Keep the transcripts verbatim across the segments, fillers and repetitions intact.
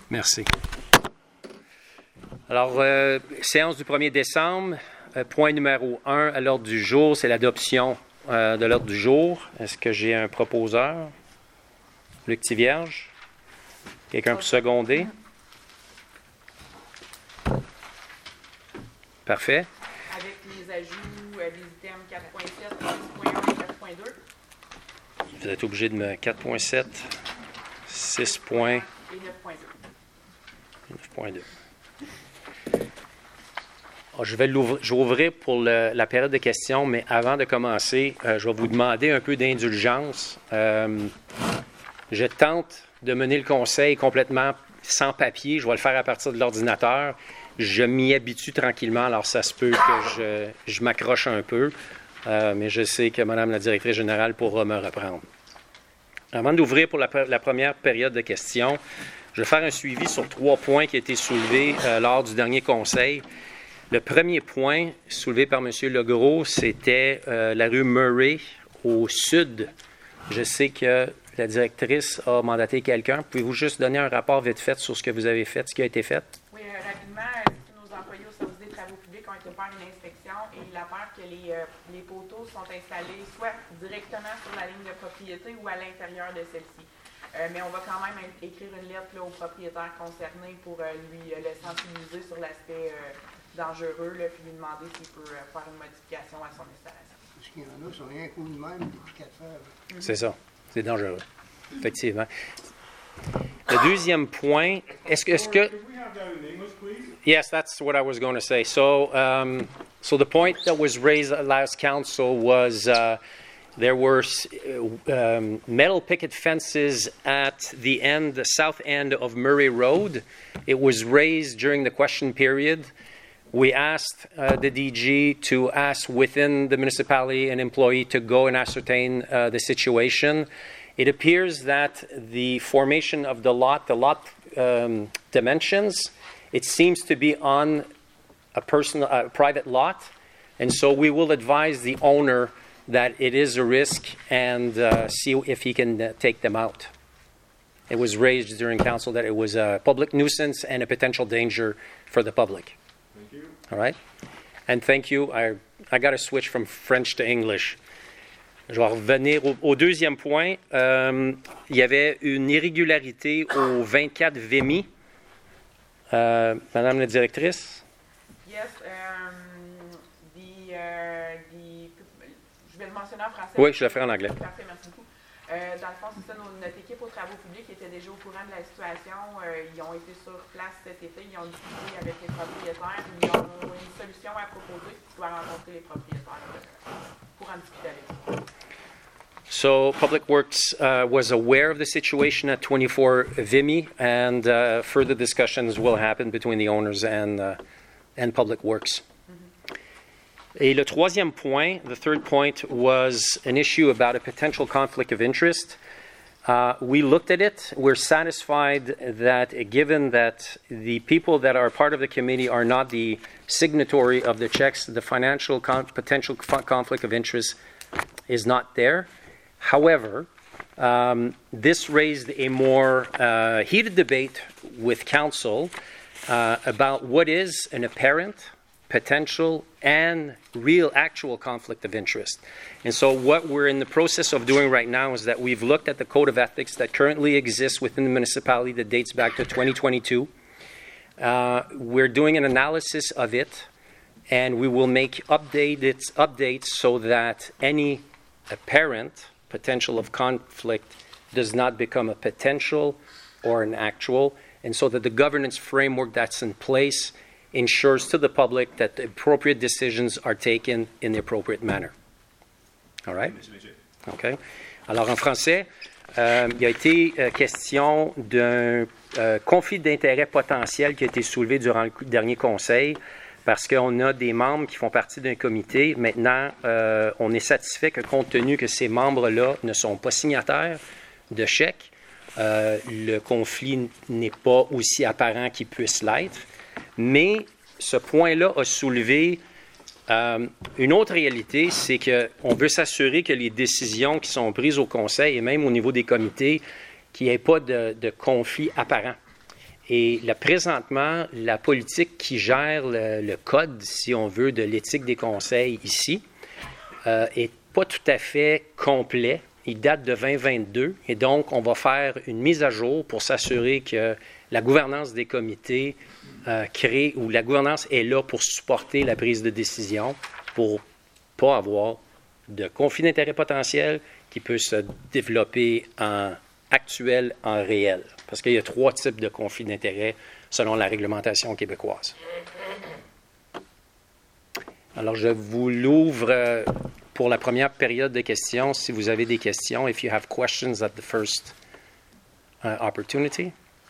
Merci. Alors, euh, séance du premier décembre, euh, point numéro un à l'ordre du jour, c'est l'adoption euh, de l'ordre du jour. Est-ce que j'ai un proposeur? Luc Tivierge? Quelqu'un pour seconder? Parfait. Avec les ajouts euh, des items quatre point sept, six point un et quatre point deux. Vous êtes obligé de me... quatre point sept, six point... Et neuf point deux. neuf point deux. Je vais l'ouvrir, je vais ouvrir pour le, la période de questions, mais avant de commencer, euh, je vais vous demander un peu d'indulgence. Euh, je tente de mener le conseil complètement sans papier. Je vais le faire à partir de l'ordinateur. Je m'y habitue tranquillement, alors ça se peut que je, je m'accroche un peu, euh, mais je sais que Mme la directrice générale pourra me reprendre. Avant d'ouvrir pour la, la première période de questions, je vais faire un suivi sur trois points qui ont été soulevés euh, lors du dernier conseil. Le premier point soulevé par M. Legros, c'était euh, la rue Murray au sud. Je sais que la directrice a mandaté quelqu'un. Pouvez-vous juste donner un rapport vite fait sur ce que vous avez fait, ce qui a été fait? Oui, euh, rapidement, nos employés au service des travaux publics ont été faire une inspection et il apparaît que les, euh, les poteaux sont installés soit directement sur la ligne de propriété ou à l'intérieur de celle-ci. Euh, mais on va quand même écrire une lettre là, au propriétaire concerné pour euh, lui euh, le sensibiliser sur l'aspect euh, dangereux, là, puis lui demander s'il peut euh, faire une modification à son installation. Parce qu'il y en a qui sont rien qu'au de même depuis quatre heures. Mm-hmm. C'est ça. C'est dangereux. Effectivement. Le deuxième point, est-ce que... Est-ce que yes, that's what I was going to say. So, um, so the point that was raised at last council was uh, there were um, metal picket fences at the end, the south end of Murray Road. It was raised during the question period. We asked uh, the D G to ask within the municipality an employee to go and ascertain uh, the situation. It appears that the formation of the lot, the lot um, dimensions, it seems to be on a personal, a private lot, and so we will advise the owner that it is a risk and uh, see if he can uh, take them out. It was raised during council that it was a public nuisance and a potential danger for the public. Thank you. All right? And thank you. I, I got to switch from French to English. Je vais revenir au, au deuxième point. Euh, il y avait une irrégularité au vingt-quatre Vimy. Euh, Madame la directrice? Yes, um, the, uh, the, je vais le mentionner en français. Oui, je le ferai en anglais. Parfait, merci beaucoup. Euh, dans le fond, c'est ça, notre, notre équipe aux travaux publics était déjà au courant de la situation. Euh, ils ont été sur place cet été, ils ont discuté avec les propriétaires, ils ont une solution à proposer qui doit rencontrer les propriétaires euh, pour en discuter avec eux. So Public Works uh, was aware of the situation at twenty-four Vimy, and uh, further discussions will happen between the owners and, uh, and Public Works. Et le troisième point, the third point, was an issue about a potential conflict of interest. Uh, we looked at it. We're satisfied that, given that the people that are part of the committee are not the signatory of the checks, the financial con- potential f- conflict of interest is not there. However, um, this raised a more uh, heated debate with council uh, about what is an apparent, potential, and real actual conflict of interest. And so what we're in the process of doing right now is that we've looked at the code of ethics that currently exists within the municipality that dates back to twenty twenty-two. Uh, we're doing an analysis of it, and we will make updated, updates so that any apparent potential of conflict does not become a potential or an actual, and so that the governance framework that's in place ensures to the public that the appropriate decisions are taken in the appropriate manner. All right? OK. Alors, en français, euh, il a été euh, question d'un euh, conflit d'intérêts potentiel qui a été soulevé durant le dernier conseil parce qu'on a des membres qui font partie d'un comité. Maintenant, euh, on est satisfait que, compte tenu que ces membres-là ne sont pas signataires de chèques, euh, le conflit n'est pas aussi apparent qu'il puisse l'être. Mais ce point-là a soulevé euh, une autre réalité, c'est qu'on veut s'assurer que les décisions qui sont prises au Conseil et même au niveau des comités, qu'il n'y ait pas de, de conflit apparent. Et là, présentement, la politique qui gère le, le code, si on veut, de l'éthique des conseils ici, euh, est pas tout à fait complet. Il date de vingt vingt-deux et donc on va faire une mise à jour pour s'assurer que la gouvernance des comités euh, crée, ou la gouvernance est là pour supporter la prise de décision, pour pas avoir de conflit d'intérêt potentiel qui peut se développer en actuel, en réel. Parce qu'il y a trois types de conflits d'intérêts selon la réglementation québécoise. Alors, je vous l'ouvre pour la première période de questions. Si vous avez des questions, if you have questions at the first uh, opportunity.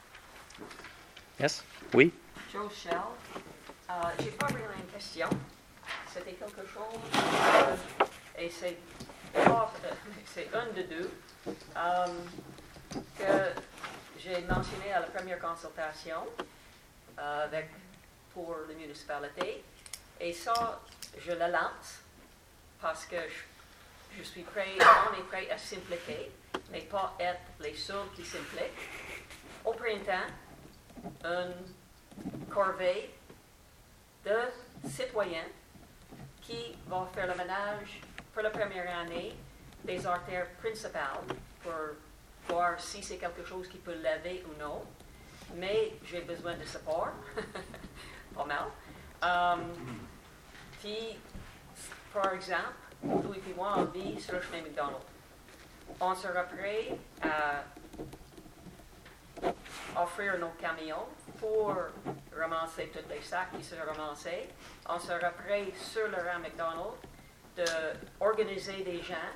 Yes? Oui? Joe Shell. Euh, j'ai pas vraiment une question. C'était quelque chose, euh, et c'est, pas, euh, c'est un de deux, euh, que j'ai mentionné à la première consultation euh, avec, pour la municipalité. Et ça, je le lance parce que je, je suis prêt, on est prêt à s'impliquer, mais pas être les seuls qui s'impliquent. Au printemps, une corvée de citoyens qui vont faire le ménage pour la première année des artères principales pour voir si c'est quelque chose qui peut laver ou non. Mais j'ai besoin de support, pas mal. Um, puis, par exemple, Louis et moi, on vit sur le chemin McDonald. On sera prêt à offrir nos camions pour ramasser tous les sacs qui seront ramassés. On sera prêt sur le rang McDonald d'organiser des gens.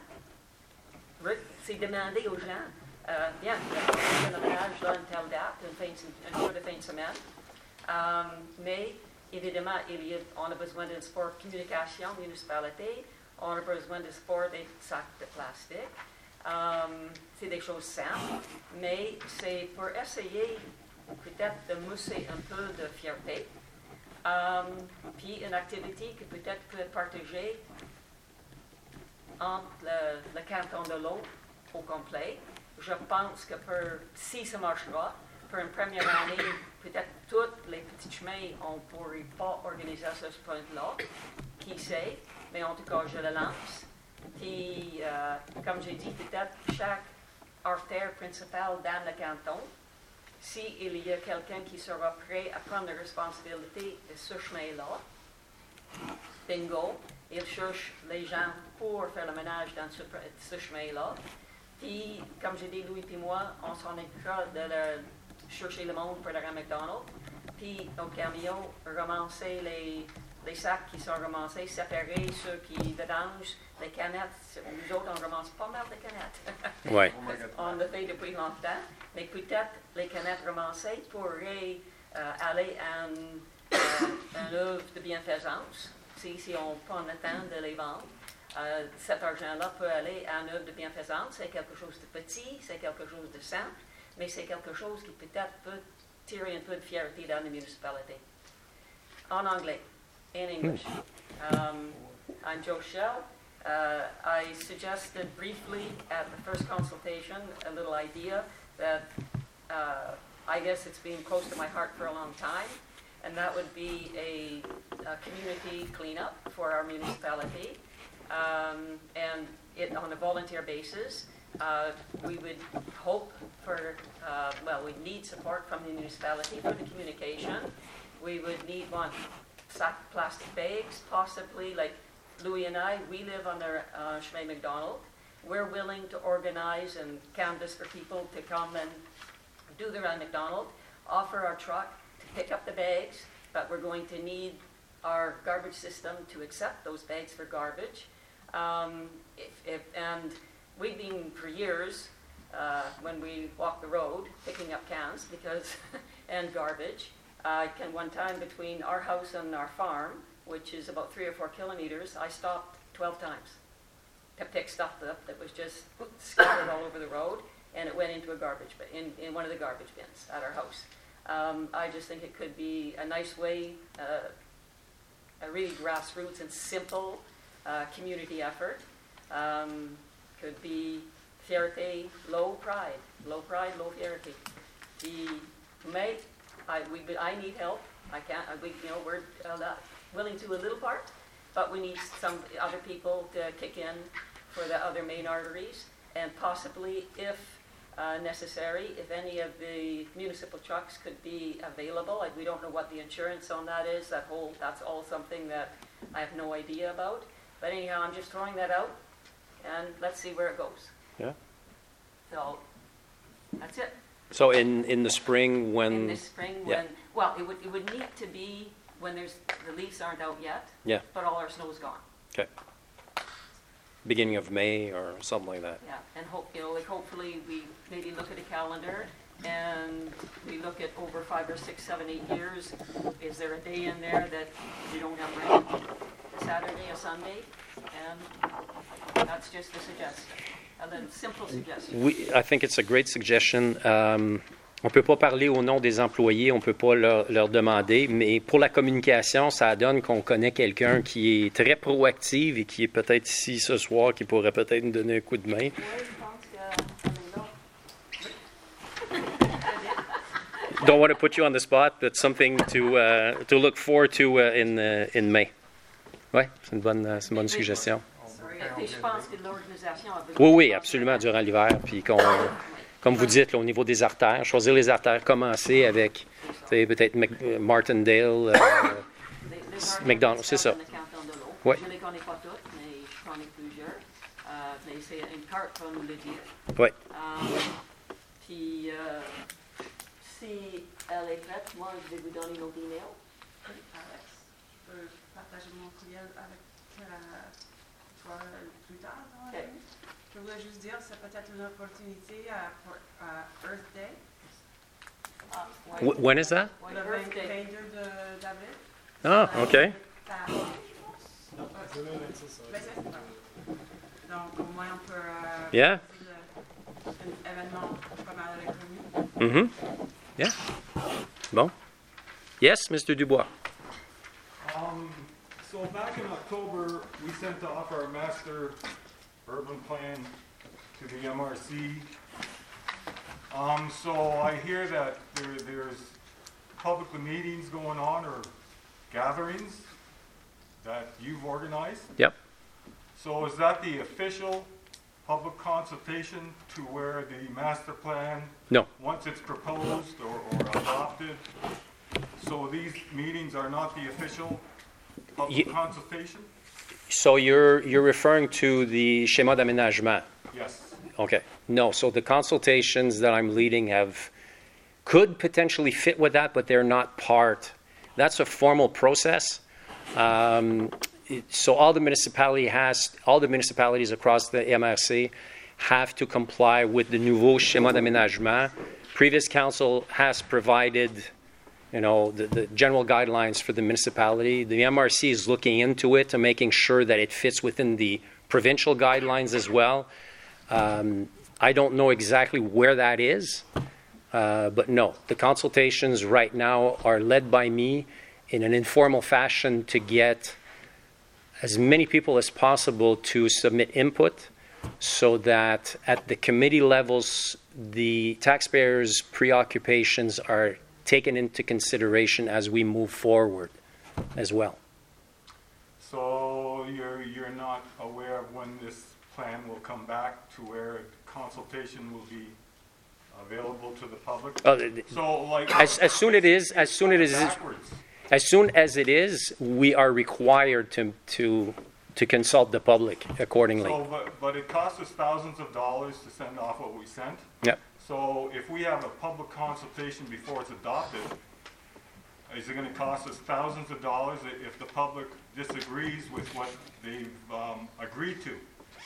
C'est demander aux gens, euh, bien, on fait le ménage là, une telle date, une, fin de, une jour de fin de semaine. Um, mais évidemment, il y a, on a besoin d'un support communication, municipalité. On a besoin de support des sacs de plastique. Um, c'est des choses simples, mais c'est pour essayer peut-être de mousser un peu de fierté. Um, puis une activité que peut-être peut être partagée entre le, le canton de l'eau au complet. Je pense que pour, si ça marchera, pour une première année, peut-être tous les petits chemins, on ne pourrait pas organiser à ce point-là. Qui sait? Mais en tout cas, je le lance. Puis, euh, comme j'ai dit, peut-être chaque artère principale dans le canton, s'il y a quelqu'un qui sera prêt à prendre la responsabilité de ce chemin-là, bingo, il cherche les gens pour faire le ménage dans ce, ce chemin-là. Puis, comme j'ai dit, Louis et moi, on s'en occupera de le, chercher le monde pour le rang McDonald. Puis, au camion, ramasser les, les sacs qui sont ramassés, séparer ceux qui vidangent, les canettes. Nous autres, on ramasse pas mal de canettes. Oui. On le fait depuis longtemps. Mais peut-être les canettes ramassées pourraient euh, aller à une, euh, une œuvre de bienfaisance. Si, si on prend le temps de les vendre, euh, cet argent-là peut aller à une œuvre de bienfaisance. C'est quelque chose de petit, c'est quelque chose de simple, mais c'est quelque chose qui peut-être peut tirer un peu de fierté dans la municipalité. En anglais, in English. Um, I'm Joe Shell. Uh, I suggested briefly at the first consultation a little idea that uh, I guess it's been close to my heart for a long time, and that would be a, a community cleanup for our municipality, um, and it on a volunteer basis. Uh, we would hope for, uh, well, we need support from the municipality for the communication. We would need one sack plastic bags, possibly like Louis and I, we live on the uh, Chemin McDonald. We're willing to organize and canvass for people to come and do the run McDonald, offer our truck to pick up the bags, but we're going to need our garbage system to accept those bags for garbage. Um, if, if, and we've been for years, uh, when we walk the road, picking up cans because and garbage. Uh, can one time between our house and our farm, which is about three or four kilometers, I stopped twelve times to pick stuff up that was just scattered all over the road, and it went into a garbage bin, in, in one of the garbage bins at our house. Um, I just think it could be a nice way, uh, a really grassroots and simple uh, community effort. Um, could be fierté, low pride, low pride, low fierté. Puis, mais I, we, I need help. I can't, I, we, you know, we're uh, willing to do a little part, but we need some other people to kick in for the other main arteries, and possibly, if uh, necessary, if any of the municipal trucks could be available. Like, we don't know what the insurance on that is. That whole, that's all something that I have no idea about. But anyhow, I'm just throwing that out, and let's see where it goes. Yeah. So, that's it. So in, in the spring when... In the spring when, yeah. well, it would, it would need to be when there's, the leaves aren't out yet, Yeah. but all our snow's gone. Okay. Beginning of May or something like that. Yeah, and hope, you know, like hopefully we maybe look at a calendar and we look at over five or six, seven, eight years. Is there a day in there that you don't have rain? A Saturday, a Sunday? And that's just a suggestion, a little simple suggestion. Oui, I think it's a great suggestion. Um, on ne peut pas parler au nom des employés, on ne peut pas leur, leur demander, mais pour la communication, ça donne qu'on connaît quelqu'un qui est très proactif et qui est peut-être ici ce soir, qui pourrait peut-être nous donner un coup de main. Oui, je pense que, Don't want to put you on the spot, but something to, uh, to look forward to uh, in, uh, in May. Oui, c'est une bonne, c'est une bonne suggestion. Et je pense que l'organisation a besoin. Oui, oui, absolument, durant l'hiver. Puis qu'on, comme vous dites, là, au niveau des artères, choisir les artères, commencer avec peut-être Mc- Martindale, euh, McDonald's, c'est ça. Ouais. Je ne les connais pas toutes, mais je connais plusieurs. Euh, mais c'est une carte pour nous le dire. Oui. Euh, puis, euh, si elle est prête, moi, je vais vous donner nos emails. Alex, je peux partager mon courriel avec euh, toi plus tard. Non, Ok. Je voulais juste dire, c'est peut-être une opportunité à, pour, à Earth Day, Ah, ouais. W- when is that? Ouais, le Earth Day. vingt-deux de- d'avril. Ah, OK. À- vingt-six, non. Donc, au moins, on peut. Euh, Yeah. faire un événement pas mal reconnu. Mm-hmm. Yeah. Bon. Yes, Mister Dubois. Um, so back in October, we sent off our master urban plan to the M R C. Um, so I hear that there, there's public meetings going on or gatherings that you've organized. Yep. So is that the official public consultation to where the master plan, No. once it's proposed or, or adopted? So these meetings are not the official public Ye- consultation? So you're you're referring to the schéma d'aménagement. Yes. Okay. No, so the consultations that I'm leading have could potentially fit with that, but they're not part. That's a formal process. Um, it, so all the municipality has, all the municipalities across the M R C have to comply with the nouveau schéma d'aménagement. Previous council has provided, you know, the, the general guidelines for the municipality. The M R C is looking into it and making sure that it fits within the provincial guidelines as well. Um, I don't know exactly where that is, uh, but no, the consultations right now are led by me in an informal fashion to get as many people as possible to submit input so that at the committee levels, the taxpayers' preoccupations are taken into consideration as we move forward as well. So you're, you're not aware of when this plan will come back to where consultation will be available to the public? Uh, th- So like. As, as soon it is, as soon it is, Backwards. as soon as it is, we are required to to to consult the public accordingly. So, but, but it costs us thousands of dollars to send off what we sent. Yep. So if we have a public consultation before it's adopted, is it gonna cost us thousands of dollars i- if the public disagrees with what they've, um, agreed to?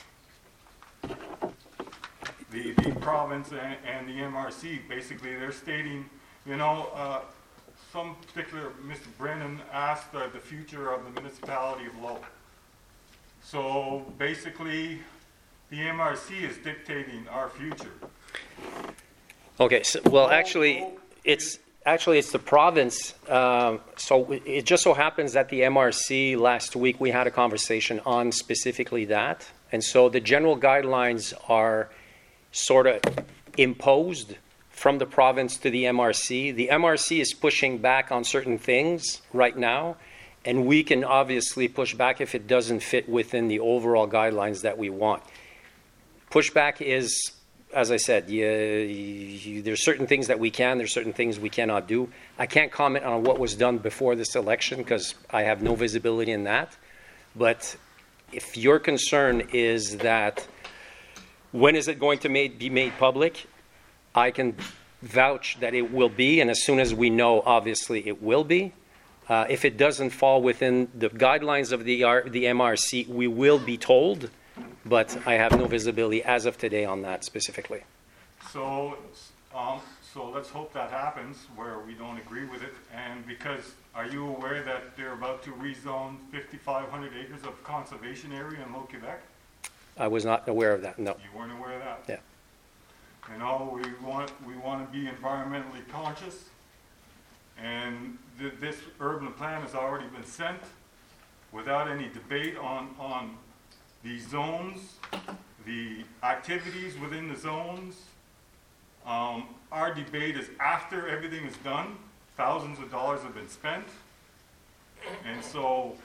The, the province and, and the M R C, basically, they're stating, you know, uh, some particular, Mister Brennan asked uh, the future of the municipality of Low. So basically, the M R C is dictating our future. Okay. So, well, actually, it's actually it's the province. Um, so it just so happens that the M R C last week we had a conversation on specifically that, and so the general guidelines are sort of imposed from the province to the M R C. The M R C is pushing back on certain things right now, and we can obviously push back if it doesn't fit within the overall guidelines that we want. Pushback is, as I said, you, you, there's certain things that we can, there's certain things we cannot do. I can't comment on what was done before this election because I have no visibility in that. But if your concern is that when is it going to made, be made public, I can vouch that it will be, and as soon as we know, obviously, it will be. Uh, if it doesn't fall within the guidelines of the, R, the M R C, we will be told, but I have no visibility as of today on that specifically. So, um, so let's hope that happens where we don't agree with it. And because, are you aware that they're about to rezone fifty-five hundred acres of conservation area in Low Quebec? I was not aware of that, no. You weren't aware of that? Yeah. You know, we want, we want to be environmentally conscious. And th- this urban plan has already been sent without any debate on, on the zones, the activities within the zones. Um, our debate is after everything is done. Thousands of dollars have been spent. And so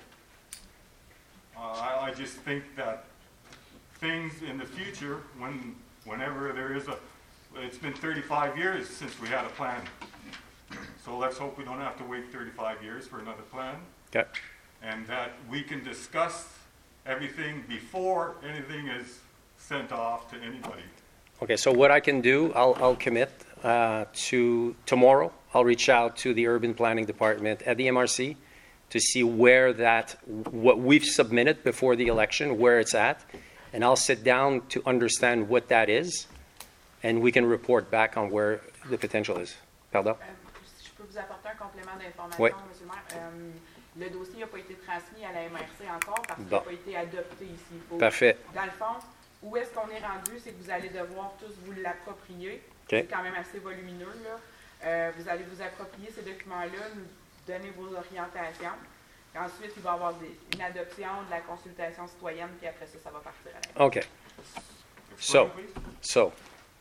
uh, I, I just think that things in the future, when whenever there is a, it's been thirty-five years since we had a plan. So let's hope we don't have to wait thirty-five years for another plan. Okay. And that we can discuss everything before anything is sent off to anybody. Okay, so what I can do, I'll, I'll commit uh, to tomorrow. I'll reach out to the urban planning department at the M R C to see where that, what we've submitted before the election, where it's at. And I'll sit down to understand what that is, and we can report back on where the potential is. Pardon? Euh, si je peux vous apporter un complément d'information, Oui. M. le maire. Euh, le dossier n'a pas été transmis à la M R C encore parce qu'il Bon. n'a pas été adopté ici. Il faut- Parfait. Dans le fond, où est-ce qu'on est rendu, c'est que vous allez devoir tous vous l'approprier. OK. C'est quand même assez volumineux, là. Euh, vous allez vous approprier ces documents-là, nous donner vos orientations. Et ensuite, il va y avoir des- une adoption de la consultation citoyenne, puis après ça, ça va partir à la Okay. So, Explain, please. so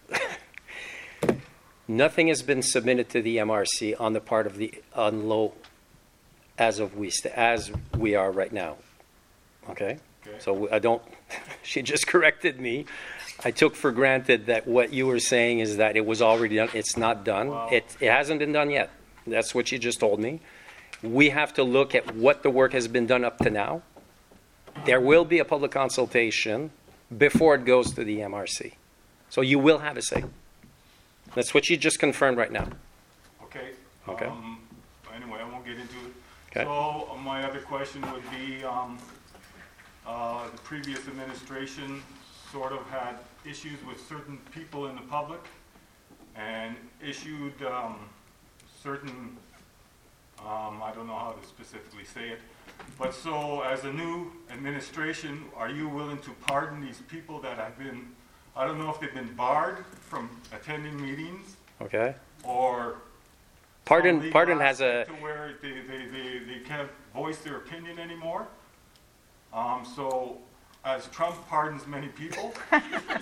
nothing has been submitted to the M R C on the part of the Unlow as of we st- as we are right now. Okay? Okay. So I don't. She just corrected me. I took for granted that what you were saying is that it was already done. It's not done. Wow. It it hasn't been done yet. That's what you just told me. We have to look at what the work has been done up to now. There will be a public consultation before it goes to the M R C. So you will have a say. That's what you just confirmed right now. Okay. Okay. Um, anyway, I won't get into it. Okay. So uh, my other question would be, um, uh, the previous administration sort of had issues with certain people in the public and issued um, certain, um, I don't know how to specifically say it, but so as a new administration, are you willing to pardon these people that have been, I don't know if they've been barred from attending meetings Okay? or Pardon, some pardon legal has a. aspect to where they, they, they, they can't voice their opinion anymore. Um, so, as Trump pardons many people, I-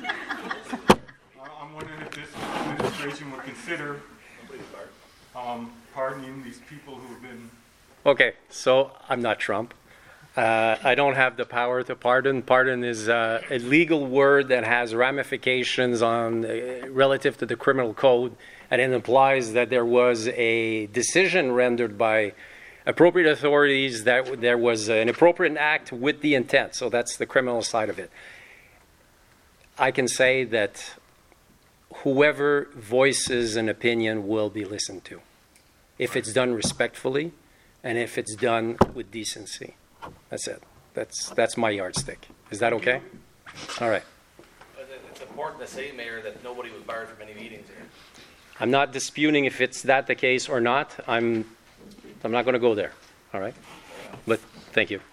I'm wondering if this administration would consider um, pardoning these people who have been. Okay, so I'm not Trump. Uh, I don't have the power to pardon. Pardon is uh, a legal word that has ramifications on uh, relative to the criminal code, and it implies that there was a decision rendered by appropriate authorities that there was an appropriate act with the intent. So that's the criminal side of it. I can say that whoever voices an opinion will be listened to, if it's done respectfully and if it's done with decency. That's it. That's that's my yardstick. Is that okay? All right. But it- It's important to say, Mayor, that nobody was barred from any meetings here. I'm not disputing if it's that the case or not. I'm I'm not going to go there. All right. But thank you.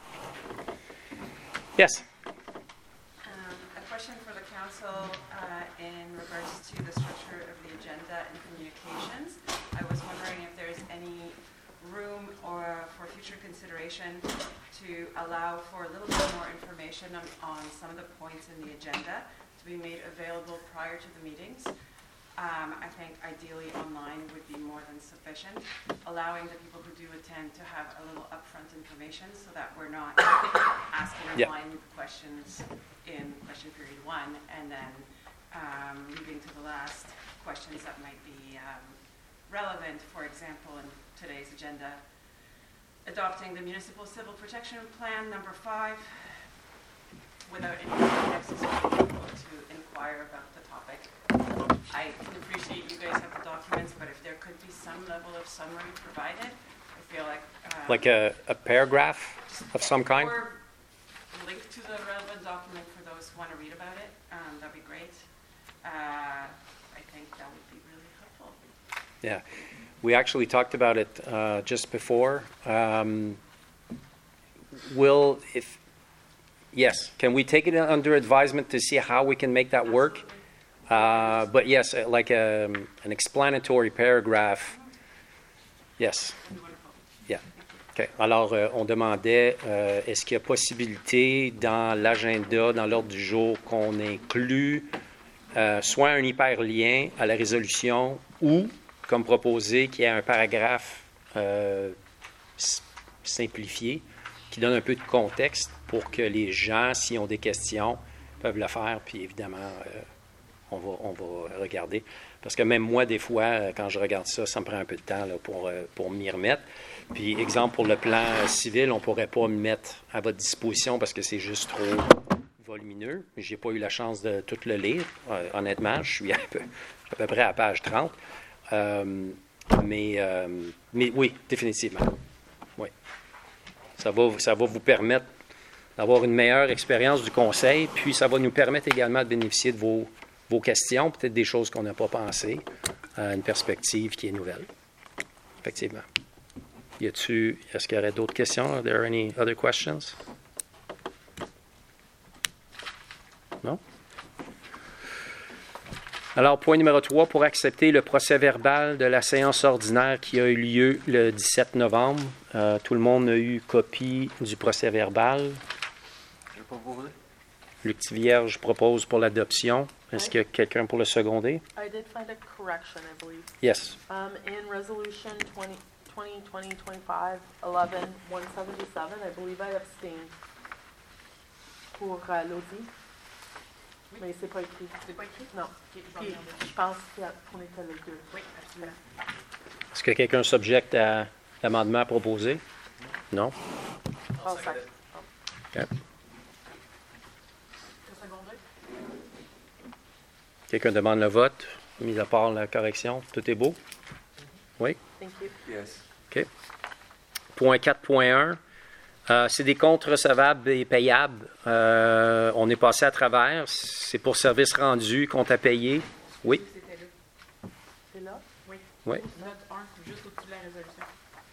Yes. Um, A question for the council uh, in regards to the structure of the agenda and communications. I was wondering if there's any room or for future consideration to allow for a little bit more information on, on some of the points in the agenda to be made available prior to the meetings. Um, I think ideally online would be more than sufficient, allowing the people who do attend to have a little upfront information so that we're not asking Yeah. online questions in question period one and then um, leaving to the last questions that might be um, relevant. For example, in today's agenda, adopting the Municipal Civil Protection Plan number five without any context for people to inquire about the topic. I can appreciate you guys have the documents, but if there could be some level of summary provided, I feel like... Um, Like a, a paragraph of some kind? Or link to the relevant document for those who want to read about it. Um, that'd be great. Uh, I think that would be really helpful. Yeah. We actually talked about it uh, just before. Um, will, if, yes, can we take it under advisement to see how we can make that work? Uh, but yes, uh, like a, an explanatory paragraph. Yes. Yeah. OK. Alors, euh, on demandait, euh, est-ce qu'il y a possibilité dans l'agenda, dans l'ordre du jour, qu'on inclut euh, soit un hyperlien à la résolution ou, comme proposé, qu'il y ait un paragraphe euh, s- simplifié qui donne un peu de contexte pour que les gens, s'ils ont des questions, peuvent le faire. Puis évidemment, euh, on va, on va regarder. Parce que même moi, des fois, euh, quand je regarde ça, ça me prend un peu de temps là, pour, euh, pour m'y remettre. Puis, exemple, pour le plan euh, civil, on ne pourrait pas me mettre à votre disposition parce que c'est juste trop volumineux. Je n'ai pas eu la chance de tout le lire, euh, honnêtement. Je suis à peu, à peu près à page trente. Euh, mais, euh, mais oui, définitivement. Oui. Ça va, ça va vous permettre d'avoir une meilleure expérience du conseil, puis ça va nous permettre également de bénéficier de vos, vos questions, peut-être des choses qu'on n'a pas pensées, à une perspective qui est nouvelle. Effectivement. Y a-tu, est-ce qu'il y aurait d'autres questions? Are there any other questions? Non? Alors, point numéro trois, pour accepter le procès-verbal de la séance ordinaire qui a eu lieu le dix-sept novembre. Euh, tout le monde a eu copie du procès-verbal. Je vais pas vous Luc Tivierge propose pour l'adoption. Est-ce qu'il y a quelqu'un pour le seconder? I did find a correction, I believe. Yes. Um, in resolution twenty twenty twenty-five eleven one seventy-seven, I believe I abstained pour euh, l'audit. Mais c'est pas écrit. C'est pas écrit? Non. Ok, je vais Puis, regarder. je pense qu'on était les deux. Oui, absolument. Est-ce que quelqu'un s'objecte à l'amendement proposé? Non? Oh, ça. OK. Le secondé? Quelqu'un demande le vote, mis à part la correction. Tout est beau? Oui? Thank you. Yes. OK. Point quatre point un. Euh, c'est des comptes recevables et payables. Euh, on est passé à travers. C'est pour services rendus, comptes à payer. Oui? C'était là. C'est là? Oui. Oui. Note un, juste au-dessus de la résolution.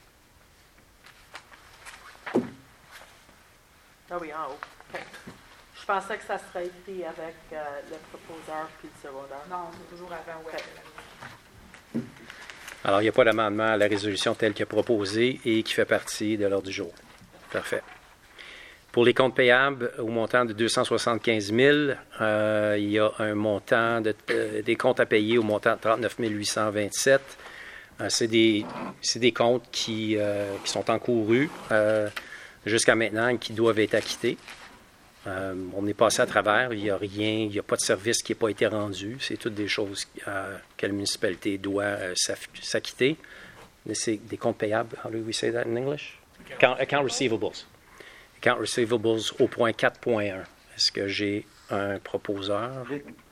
Ah oui, en haut. OK. Je pensais que ça serait écrit avec euh, le proposeur puis le secondaire. Non, c'est toujours avant ou après la résolution. Alors, il n'y a pas d'amendement à la résolution telle qu'elle est proposée et qui fait partie de l'ordre du jour. Parfait. Pour les comptes payables au montant de deux cent soixante-quinze mille, euh, il y a un montant de, euh, des comptes à payer au montant de trente-neuf mille huit cent vingt-sept. Euh, c'est des, c'est des comptes qui, euh, qui sont encourus euh, jusqu'à maintenant et qui doivent être acquittés. Euh, on est passé à travers, il n'y a rien, il n'y a pas de service qui n'a pas été rendu. C'est toutes des choses euh, que la municipalité doit euh, s'acquitter. Mais c'est des comptes payables. How do we say that in English? Account, account receivables. Account receivables au point quatre point un. Est-ce que j'ai un proposeur?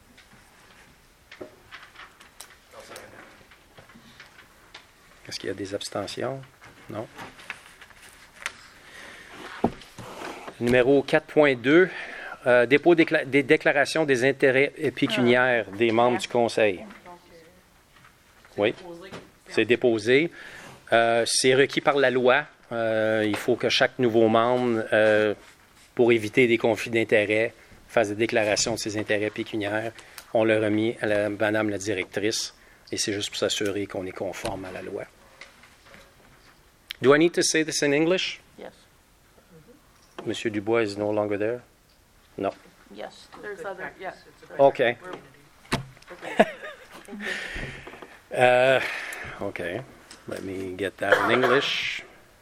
Est-ce qu'il y a des abstentions? Non. Numéro quatre point deux, euh, dépôt décla- des déclarations des intérêts pécuniaires des membres du conseil. Donc, euh, c'est Oui. déposé. C'est déposé. Euh, c'est requis par la loi. Euh, il faut que chaque nouveau membre, euh, pour éviter des conflits d'intérêts, fasse des déclarations de ses intérêts pécuniaires. On l'a remis à la, madame la directrice et c'est juste pour s'assurer qu'on est conforme à la loi. Do I need to say this in English? Yes. Monsieur Dubois is no longer there? No. Yes. There's other, yes. Okay. Okay. Uh, okay, let me get that in English.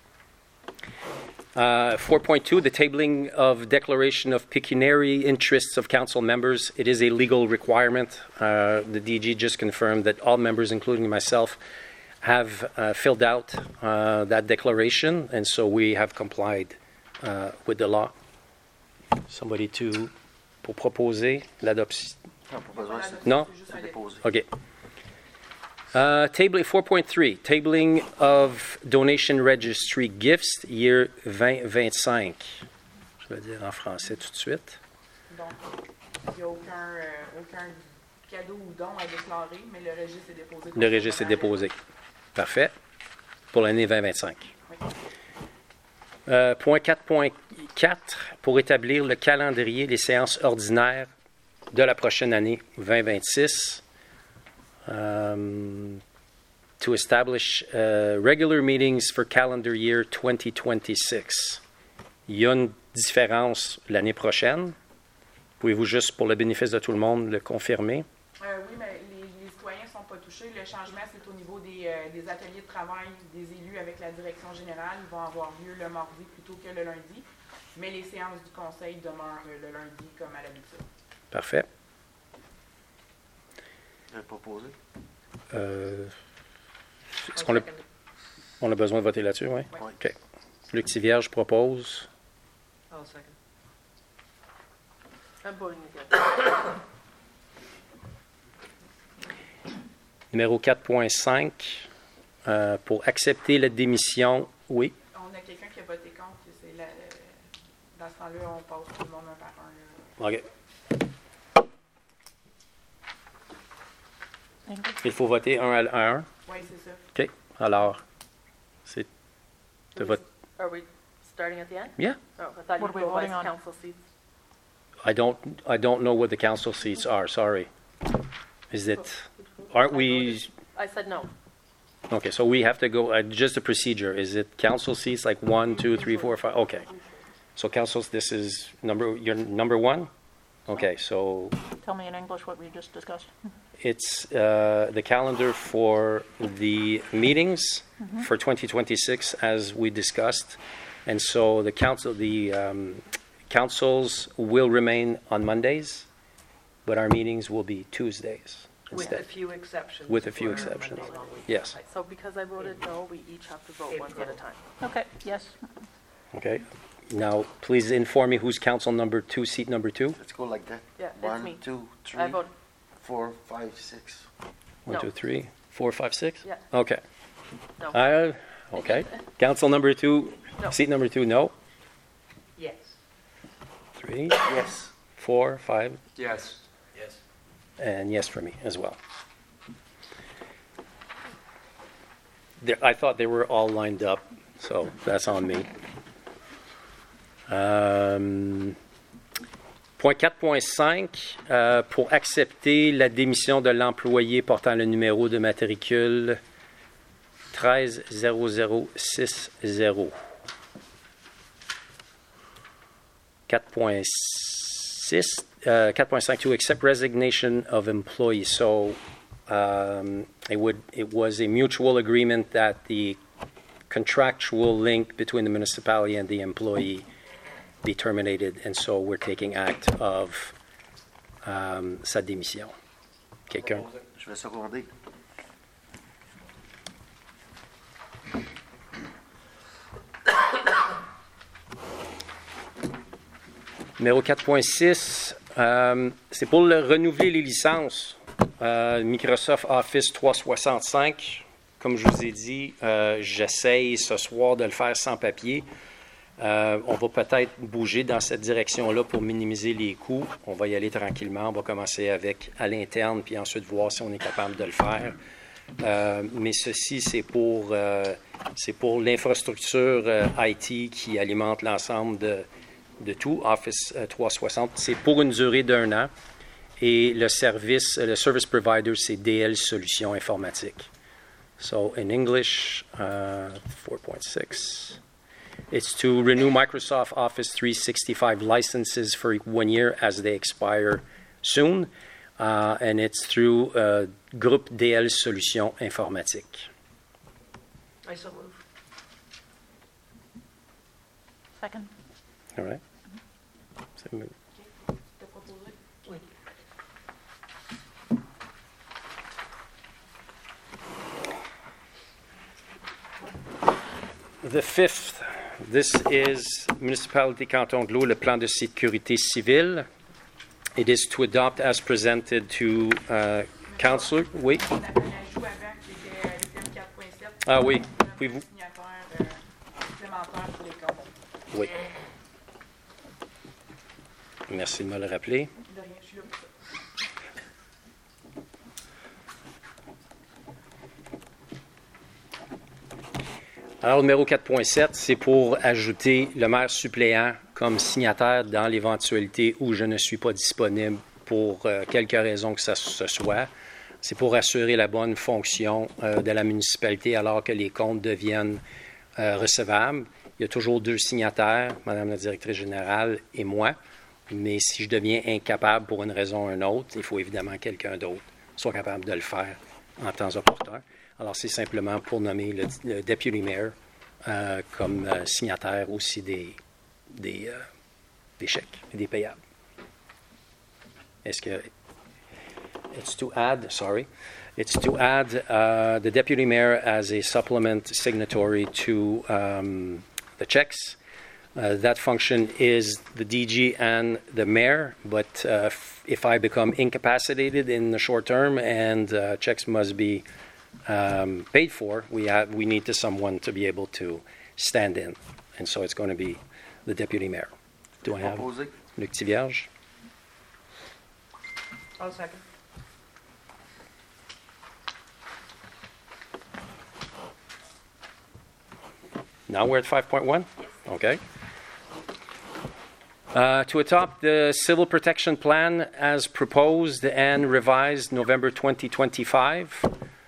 Uh, four point two, the tabling of declaration of pecuniary interests of council members. It is a legal requirement. Uh, the D G just confirmed that all members, including myself, have uh, filled out uh, that declaration, and so we have complied uh, with the law. Somebody to pour proposer l'adoption? Non, pas besoin, c'est- Non? c'est juste un dépôt. Okay. Uh, table four point three, tabling of donation registry gifts year twenty twenty-five. Je vais dire en français tout de suite. Donc, il n'y a aucun, euh, aucun cadeau ou don à déclarer, mais le registre est déposé. Le registre est déposé. Parfait. Pour l'année vingt vingt-cinq. Oui. Euh, point quatre point quatre, pour établir le calendrier des séances ordinaires de la prochaine année vingt vingt-six. Um, to establish uh, regular meetings for calendar year twenty twenty-six. Il y a une différence l'année prochaine. Pouvez-vous juste, pour le bénéfice de tout le monde, le confirmer? Euh, oui, mais les, les citoyens ne sont pas touchés. Le changement, c'est au niveau des, euh, des ateliers de travail des élus avec la direction générale. Ils vont avoir lieu le mardi plutôt que le lundi. Mais les séances du conseil demeurent euh, le lundi comme à l'habitude. Parfait. J'avais proposé. Euh, est-ce qu'on a, on a besoin de voter là-dessus, oui? Oui. OK. Luc Tivierge propose. I'll second. I'm voting again. Numéro quatre point cinq, euh, pour accepter la démission, oui. On a quelqu'un qui a voté contre. et C'est la, euh, dans ce temps-là, on passe tout le monde un par un. là. OK. Il faut voter un à un. Oui, c'est ça. OK. Alors, c'est de vote. Are we starting at the end? Yeah. Oh, I thought What you are we go by voting on? council seats. I don't. I don't know what the council seats are. Sorry. Is it? Aren't we? I said no. Okay. So we have to go. Uh, just a procedure. Is it council seats like one, two, three, four, five? Okay. So councils. This is number. You're number one. Okay. So Tell me in English what we just discussed. it's uh, the calendar for the meetings for twenty twenty-six, as we discussed, and so the council, the um, councils will remain on Mondays, but our meetings will be Tuesdays With instead. a few exceptions. With a few for exceptions. Monday long week. Yes. So because I voted no, we each have to vote one at a time. Okay, yes. Okay. Now, please inform me who's council number two, seat number two. Let's go like that. Yeah, it's One, me. two, three, I vote, four, five, six. One, No. two, three, four, five, six. yeah, Okay. no. Uh, okay. Council number two, No. seat number two, no. Yes. Three, Yes. four, five, Yes. Yes. and yes for me as well. There, I thought they were all lined up, so that's on me. Euh, point quatre point cinq, euh, pour accepter la démission de l'employé portant le numéro de matricule treize zéro zéro six zéro. quatre point six, uh, quatre point cinq, to accept resignation of employee. So um, it would it was a mutual agreement that the contractual link between the municipality and the employee be terminated, and so we're taking act of um, sa démission. Quelqu'un? Je vais seconder. Numéro quatre point six, euh, c'est pour le renouveler les licences. Euh, Microsoft Office trois cent soixante-cinq, comme je vous ai dit, euh, j'essaye ce soir de le faire sans papier. Euh, on va peut-être bouger dans cette direction-là pour minimiser les coûts. On va y aller tranquillement. On va commencer avec à l'interne, puis ensuite voir si on est capable de le faire. Euh, mais ceci, c'est pour, euh, c'est pour l'infrastructure euh, I T qui alimente l'ensemble de, de tout, Office euh, trois cent soixante. C'est pour une durée d'un an. Et le service, le service provider, c'est D L Solutions Informatiques. So, in English, uh, four point six. It's to renew Microsoft Office three sixty-five licenses for one year as they expire soon. uh, and it's through uh, Groupe D L Solutions Informatiques. I so move. Second. All right. C'est mieux. T'as proposé? Oui. The fifth, this is Municipality Canton de l'Eau, le plan de sécurité civile. It is to adopt as presented to uh, Councillor. Oui. On avait un ajout avant qui était euh, l'item quatre point sept. Ah oui. On a Pouvez-vous- un signataire euh, supplémentaire pour les comptes. Oui. Merci de me le rappeler. De rien, je suis là pour ça. Alors, numéro quatre point sept, c'est pour ajouter le maire suppléant comme signataire dans l'éventualité où je ne suis pas disponible pour euh, quelque raison que ça ce soit. C'est pour assurer la bonne fonction euh, de la municipalité alors que les comptes deviennent euh, recevables. Il y a toujours deux signataires, Madame la directrice générale et moi. Mais si je deviens incapable pour une raison ou une autre, il faut évidemment que quelqu'un d'autre soit capable de le faire en temps opportun. Alors, c'est simplement pour nommer le, le deputy mayor euh, comme euh, signataire aussi des, des, euh, des chèques et des payables. Est-ce que... It's to add, sorry, it's to add uh, the deputy mayor as a supplement signatory to um, the checks. Uh, that function is the D G and the mayor, but uh, f- if I become incapacitated in the short term and uh, checks must be um, paid for, we have we need to someone to be able to stand in, and so it's going to be the deputy mayor. Do I have Proposé. Luc Tivierge? I'll second. Now we're at five point one? Okay. Uh, to adopt the Civil Protection Plan as proposed and revised November twenty twenty-five.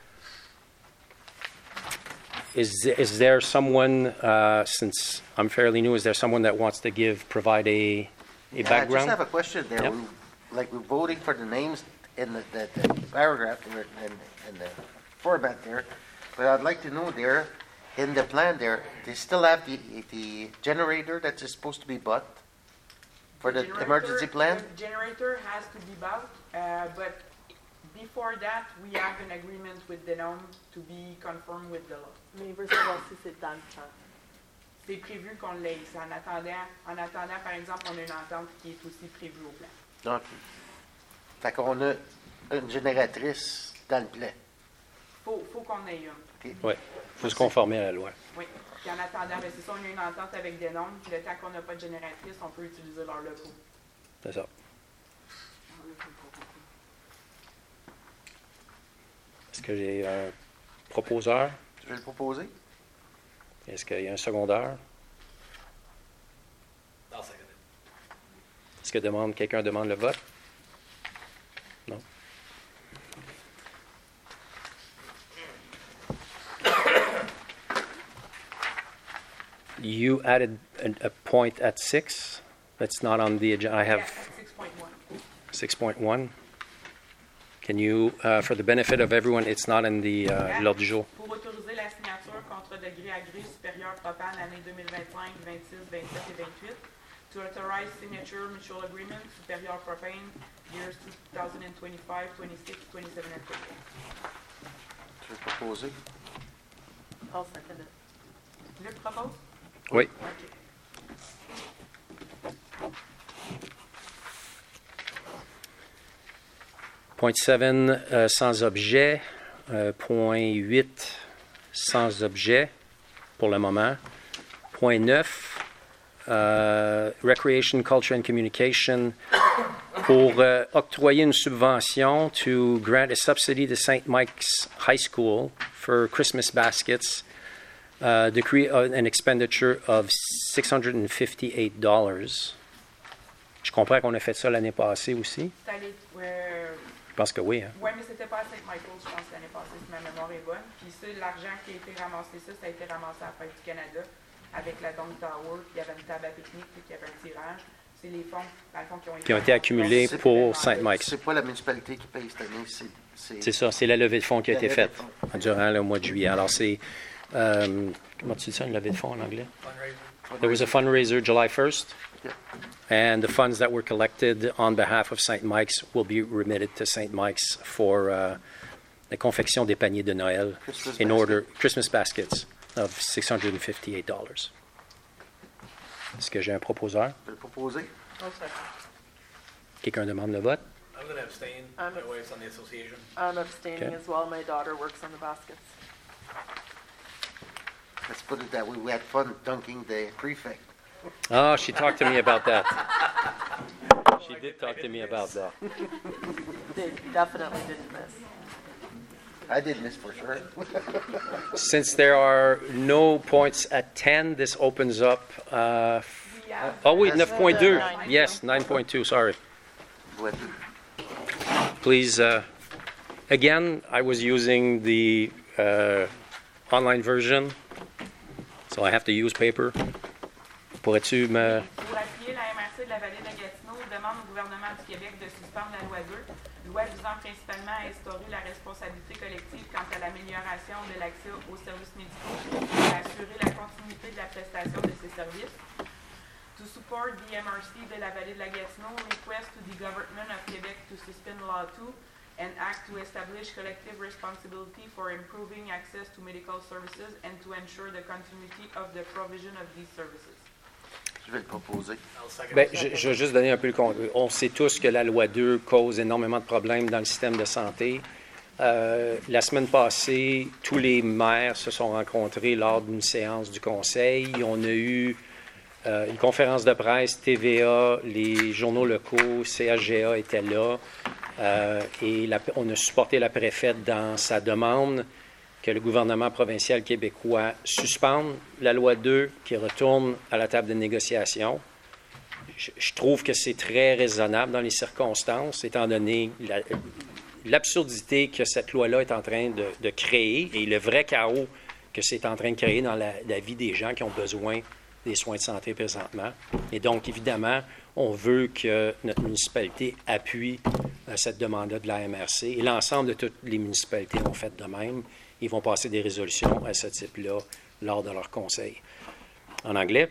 Is, is there someone, uh, since I'm fairly new, is there someone that wants to give, provide a, a Yeah, I background? just have a question there. Yep. We- Like, we're voting for the names in the, the, the paragraph there, in, in the format there, but I'd like to know there, in the plan there, they still have the, the generator that is supposed to be bought for the Generator- emergency plan? The generator has to be bought, uh, but before that, we have an agreement with the N O M to be conformed with the law. Mais il veut savoir si c'est dans le plan. C'est prévu qu'on l'ait. C'est En attendant, en attendant, par exemple, on a une entente qui est aussi prévue au plan. Donc, fait qu'on a une génératrice dans le plan. Faut, faut qu'on ait une. Oui, il faut se conformer à la loi. Oui. Puis en attendant, ben, c'est ça, on a une entente avec des normes. Puis le temps qu'on n'a pas de génératrice, on peut utiliser leur locaux. C'est ça. Est-ce que j'ai un proposeur? Je vais le proposer. Est-ce qu'il y a un secondeur? I'll second it. Est-ce que demande, quelqu'un demande le vote? Non. You added a, a point at six. That's not on the agenda. I Yeah, have six point one. six point one. Can you, uh, for the benefit of everyone, it's not in the uh, l'ordre du jour. Pour autoriser la signature contre de gré à gré supérieur propane année deux mille vingt-cinq, vingt-six, vingt-sept et vingt-huit. To authorize signature mutual agreement supérieur propane years two thousand twenty-five, twenty-six, twenty-seven and twenty-eight. Je vais le proposer. I'll second it. Luc propose? Oui. OK. Point seven, euh, sans objet. Euh, point huit, sans objet pour le moment. Point neuf, euh, Recreation, Culture and Communication pour euh, octroyer une subvention to grant a subsidy to Saint Mike's High School for Christmas baskets. Uh, decree uh, an expenditure of six hundred fifty-eight dollars. Je comprends qu'on a fait ça l'année passée aussi. C'est allé, euh, Je pense que oui. Hein? ouais, mais c'était pas à Saint Michael, je pense, l'année passée, si ma mémoire est bonne. Puis ça, l'argent qui a été ramassé, ça, ça a été ramassé à la Fête du Canada avec la Dome Tower, puis il y avait une table à pique-nique, puis il y avait un tirage. c'est les fonds, dans le fond, qui ont été, qui ont été accumulés C'est- pour Saint Mike's. C'est pas la municipalité qui paye cette année, c'est. C'est ça, c'est la levée de fonds qui a La été levée de faite fonds. durant le mois de juillet. Alors, c'est. euh, comment tu dis ça, une levée de fonds en anglais? There was a fundraiser July first, Yeah. and the funds that were collected on behalf of Saint Mike's will be remitted to Saint Mike's for uh, la confection des paniers de Noël Christmas in basket. order, Christmas baskets of six hundred fifty-eight dollars. Est-ce que j'ai un proposeur? Je vais le proposer. I'll second. Quelqu'un demande le vote? I'm going to abstain. I'm My abs- wife's on the association. I'm abstaining Okay. as well. My daughter works on the baskets. Let's put it that way. We had fun dunking the prefect. Oh, she talked to me about that. She did talk to me about that. They definitely didn't miss. I did miss for sure. Since there are no points at ten, this opens up. Uh, We have, oh, wait, That's- nine point two. Nine. Yes, nine point two, sorry. What? Please, uh, again, I was using the uh, online version, so I have to use paper. Pourrais-tu me... pour appuyer la M R C de la Vallée de Gatineau, demande au gouvernement du Québec de suspendre la loi deux, loi visant principalement à instaurer la responsabilité collective quant à l'amélioration de l'accès aux services médicaux et à assurer la continuité de la prestation de ces services. To support the M R C de la Vallée de la Gatineau, request to the government of Quebec to suspend law two and act to establish collective responsibility for improving access to medical services and to ensure the continuity of the provision of these services. Je vais le proposer. I'll second. Ben, je, je vais juste donner un peu le contexte. On sait tous que la loi deux cause énormément de problèmes dans le système de santé. Euh, la semaine passée, tous les maires se sont rencontrés lors d'une séance du Conseil. On a eu euh, une conférence de presse, T V A, les journaux locaux, C H G A étaient là. Euh, et la- on a supporté la préfète dans sa demande que le gouvernement provincial québécois suspende la loi deux, qui retourne à la table de négociation. Je, je trouve que c'est très raisonnable dans les circonstances, étant donné la- l'absurdité que cette loi-là est en train de, de créer et le vrai chaos que c'est en train de créer dans la, la vie des gens qui ont besoin des soins de santé présentement. Et donc, évidemment, on veut que notre municipalité appuie euh, cette demande-là de la M R C. Et l'ensemble de toutes les municipalités ont fait de même. Ils vont passer des résolutions à ce type-là lors de leur conseil. En anglais.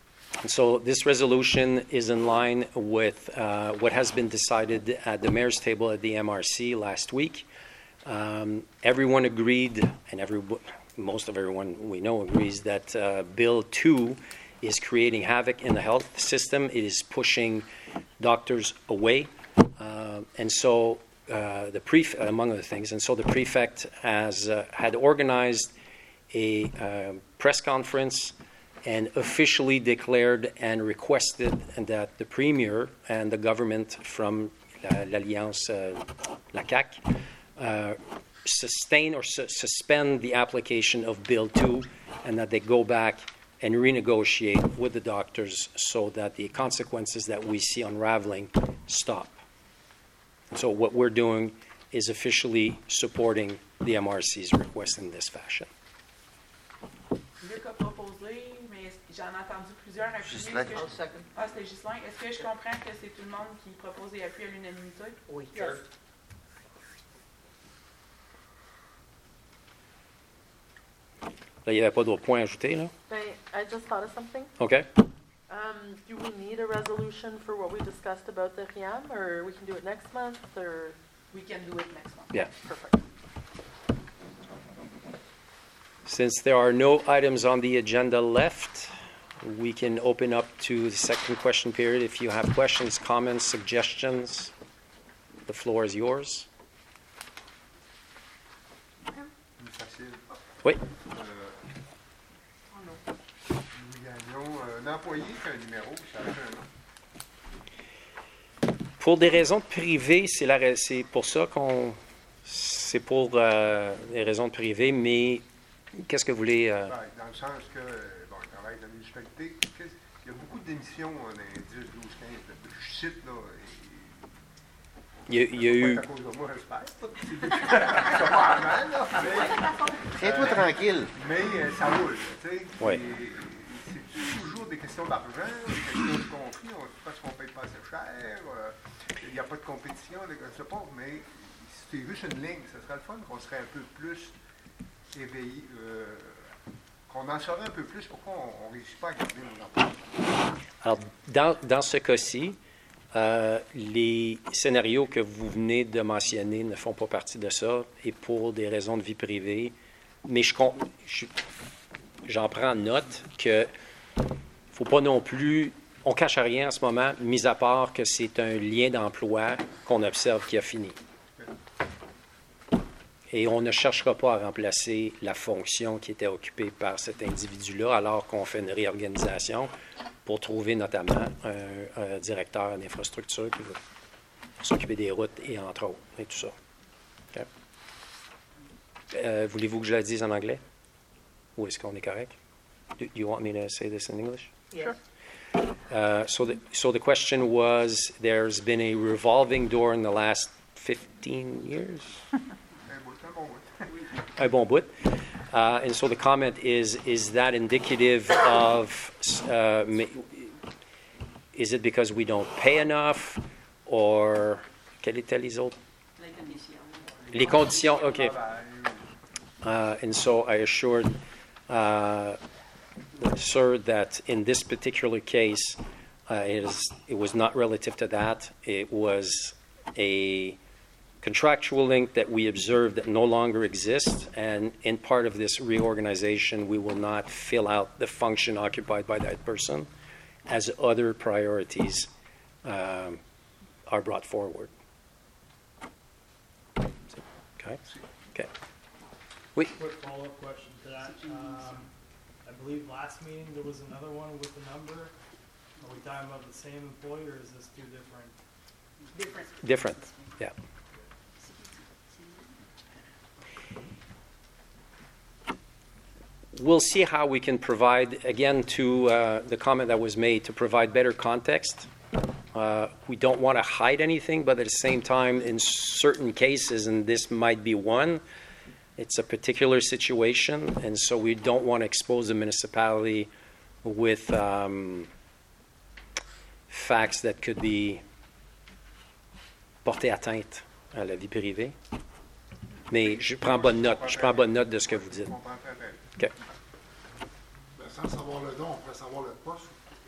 So this resolution is in line with uh, what has been decided at the mayor's table at the M R C last week. Um, everyone agreed, and every, most of everyone we know agrees that uh, Bill two is creating havoc in the health system. It is pushing doctors away. Uh, and so uh, the pref- among other things, and so the prefect has uh, had organized a uh, press conference and officially declared and requested that the Premier and the government from la- l'Alliance, uh, la C A Q, uh, sustain or su- suspend the application of Bill two and that they go back and renegotiate with the doctors so that the consequences that we see unraveling stop. And so what we're doing is officially supporting the M R C's request in this fashion. Luc a proposé, mais j'en ai entendu plusieurs appuyer. Ghislain. Est-ce que I'll je- second. Ah, c'était Ghislain. Est-ce que je comprends que c'est tout le monde qui propose et appuie à l'unanimité? Oui. Sure. Là, il n'y avait pas d'autres points à ajouter, là? Ben, I just thought of something. OK? Um, do we need a resolution for what we discussed about the R I A M, or we can do it next month, or? We can do it next month. Yeah. Perfect. Since there are no items on the agenda left, we can open up to the second question period. If you have questions, comments, suggestions, the floor is yours. Plus facile. Oui. Euh, nous gagnons euh, un employé qui a un numéro, puis ça a fait un nom. Pour des raisons privées, c'est la ra- c'est pour ça qu'on c'est pour euh, des raisons privées, mais qu'est-ce que vous voulez euh, Ben, dans le sens que, euh, bon, il travaille dans la municipalité. Qu'est-ce- Il y a beaucoup de démissions euh, dans les dix, douze, quinze. Je cite, là. Il y a, il y a eu... à cause de moi, j'espère. Ça va avant, là. Mais, Tiens-toi tranquille. mais euh, ça roule, tu sais. Ouais. Et C'est toujours des questions d'argent, des questions de conflit. On sait parce qu'on paye pas assez cher. euh, Il n'y a pas de compétition, je ne sais pas. Mais si c'était juste une ligne, ce serait le fun qu'on serait un peu plus éveillé. Euh, qu'on en saurait un peu plus. Pourquoi on ne réussit pas à garder nos emplois? Alors, dans, dans ce cas-ci, euh, les scénarios que vous venez de mentionner ne font pas partie de ça et pour des raisons de vie privée. Mais je, com- je- j'en prends note que faut pas non plus... On cache rien en ce moment, mis à part que c'est un lien d'emploi qu'on observe qui a fini. Et on ne cherchera pas à remplacer la fonction qui était occupée par cet individu-là alors qu'on fait une réorganisation pour trouver notamment un, un directeur d'infrastructure qui va s'occuper des routes et entre autres, et tout ça. OK? Euh, voulez-vous que je la dise en anglais? Ou est-ce qu'on est correct? Do you want me to say this in English? Sure. Uh, so, the, so the question was, there's been a revolving door in the last fifteen years? Un bout, un bon bout. Un bon bout. Uh, and so the comment is, is that indicative of, uh, ma- is it because we don't pay enough, or, quelles étaient les autres? Les conditions. Les conditions, OK. Travail. Uh, and so I assured uh, Sir that in this particular case, uh, it, is, it was not relative to that. It was a contractual link that we observed that no longer exists, and in part of this reorganization, we will not fill out the function occupied by that person as other priorities um, are brought forward. Okay? Okay. Oui. Quick follow-up question to that. Um, I believe last meeting there was another one with the number. Are we talking about the same employee or is this two different? Different. Different, yeah. We'll see how we can provide, again, to uh, the comment that was made, to provide better context. Uh, we don't want to hide anything, but at the same time, in certain cases, and this might be one, it's a particular situation, and so we don't want to expose the municipality with um, facts that could be porter atteinte à la vie privée. Mais je prends bonne note, je prends bonne note de ce que vous dites. Je comprends très bien. OK. Ben, sans savoir le nom, on pourrait savoir le poste.